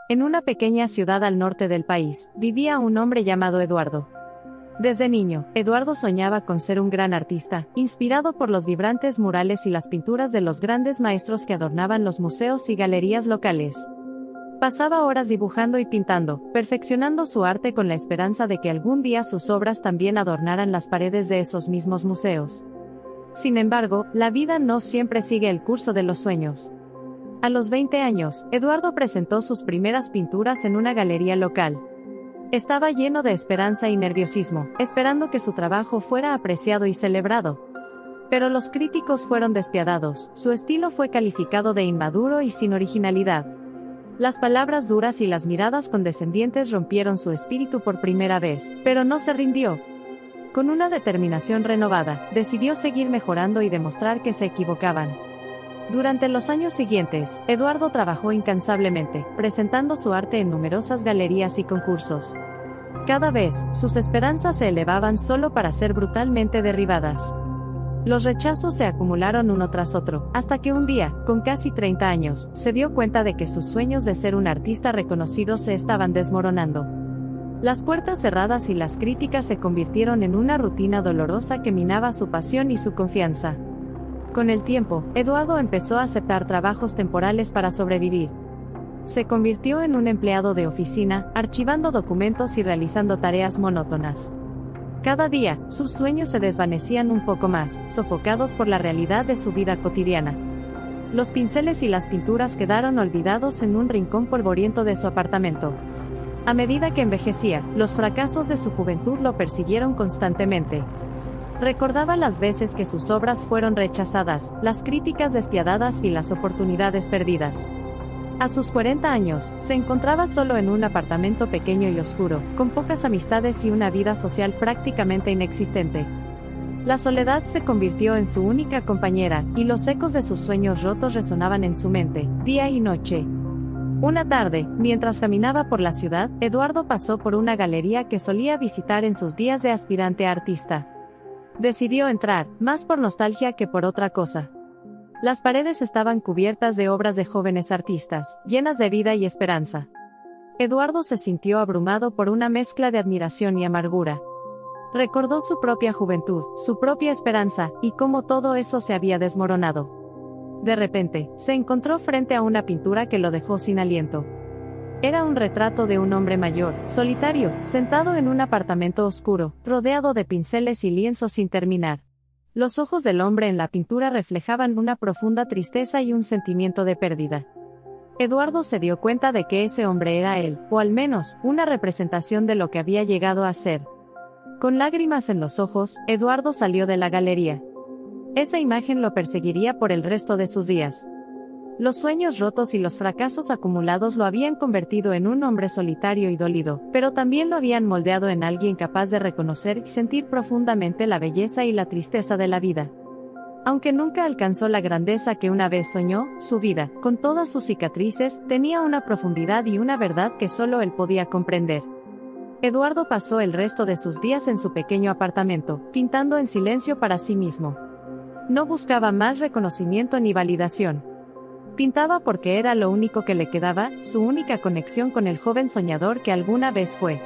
En una pequeña ciudad al norte del país, vivía un hombre llamado Eduardo. Desde niño, Eduardo soñaba con ser un gran artista, inspirado por los vibrantes murales y las pinturas de los grandes maestros que adornaban los museos y galerías locales. Pasaba horas dibujando y pintando, perfeccionando su arte con la esperanza de que algún día sus obras también adornaran las paredes de esos mismos museos. Sin embargo, la vida no siempre sigue el curso de los sueños. A los 20 años, Eduardo presentó sus primeras pinturas en una galería local. Estaba lleno de esperanza y nerviosismo, esperando que su trabajo fuera apreciado y celebrado. Pero los críticos fueron despiadados, su estilo fue calificado de inmaduro y sin originalidad. Las palabras duras y las miradas condescendientes rompieron su espíritu por primera vez, pero no se rindió. Con una determinación renovada, decidió seguir mejorando y demostrar que se equivocaban. Durante los años siguientes, Eduardo trabajó incansablemente, presentando su arte en numerosas galerías y concursos. Cada vez, sus esperanzas se elevaban solo para ser brutalmente derribadas. Los rechazos se acumularon uno tras otro, hasta que un día, con casi 30 años, se dio cuenta de que sus sueños de ser un artista reconocido se estaban desmoronando. Las puertas cerradas y las críticas se convirtieron en una rutina dolorosa que minaba su pasión y su confianza. Con el tiempo, Eduardo empezó a aceptar trabajos temporales para sobrevivir. Se convirtió en un empleado de oficina, archivando documentos y realizando tareas monótonas. Cada día, sus sueños se desvanecían un poco más, sofocados por la realidad de su vida cotidiana. Los pinceles y las pinturas quedaron olvidados en un rincón polvoriento de su apartamento. A medida que envejecía, los fracasos de su juventud lo persiguieron constantemente. Recordaba las veces que sus obras fueron rechazadas, las críticas despiadadas y las oportunidades perdidas. A sus 40 años, se encontraba solo en un apartamento pequeño y oscuro, con pocas amistades y una vida social prácticamente inexistente. La soledad se convirtió en su única compañera, y los ecos de sus sueños rotos resonaban en su mente, día y noche. Una tarde, mientras caminaba por la ciudad, Eduardo pasó por una galería que solía visitar en sus días de aspirante a artista. Decidió entrar, más por nostalgia que por otra cosa. Las paredes estaban cubiertas de obras de jóvenes artistas, llenas de vida y esperanza. Eduardo se sintió abrumado por una mezcla de admiración y amargura. Recordó su propia juventud, su propia esperanza, y cómo todo eso se había desmoronado. De repente, se encontró frente a una pintura que lo dejó sin aliento. Era un retrato de un hombre mayor, solitario, sentado en un apartamento oscuro, rodeado de pinceles y lienzos sin terminar. Los ojos del hombre en la pintura reflejaban una profunda tristeza y un sentimiento de pérdida. Eduardo se dio cuenta de que ese hombre era él, o al menos, una representación de lo que había llegado a ser. Con lágrimas en los ojos, Eduardo salió de la galería. Esa imagen lo perseguiría por el resto de sus días. Los sueños rotos y los fracasos acumulados lo habían convertido en un hombre solitario y dolido, pero también lo habían moldeado en alguien capaz de reconocer y sentir profundamente la belleza y la tristeza de la vida. Aunque nunca alcanzó la grandeza que una vez soñó, su vida, con todas sus cicatrices, tenía una profundidad y una verdad que solo él podía comprender. Eduardo pasó el resto de sus días en su pequeño apartamento, pintando en silencio para sí mismo. No buscaba más reconocimiento ni validación. Pintaba porque era lo único que le quedaba, su única conexión con el joven soñador que alguna vez fue.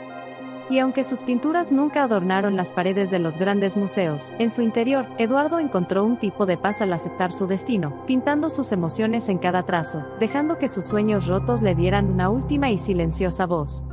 Y aunque sus pinturas nunca adornaron las paredes de los grandes museos, en su interior, Eduardo encontró un tipo de paz al aceptar su destino, pintando sus emociones en cada trazo, dejando que sus sueños rotos le dieran una última y silenciosa voz.